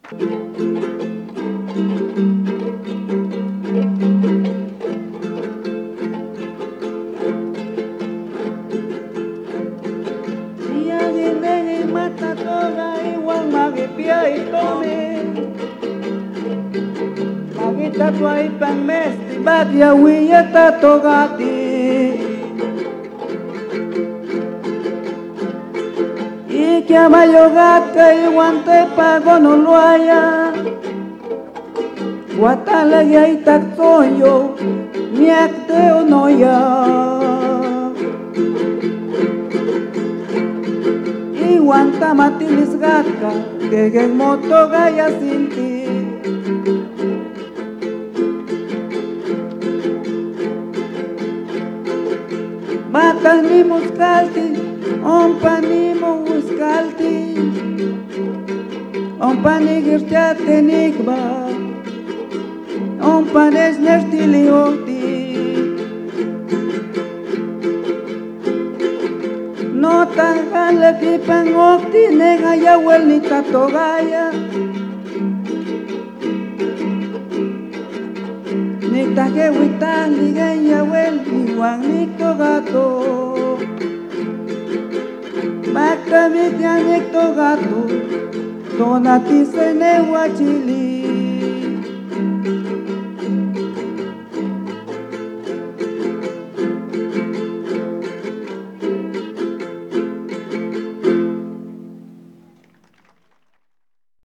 Tatuai pan mesti badia wiya tatogati Ikia mayogata iwante pagono luaya Guatala ya itaktoyo miakte onoya Iwanta matilis gata que moto gaya sinti Matan ni muscalti, ompa ni muscalti, ompa ni girchate nigba, ompa nes nertilioti. No tan jale kipan okti, nega ya huel ni tatogaya. Nicta que huitan ligen ya huel igual nicto gato Bacta mi nicto gato Donati se ne guachili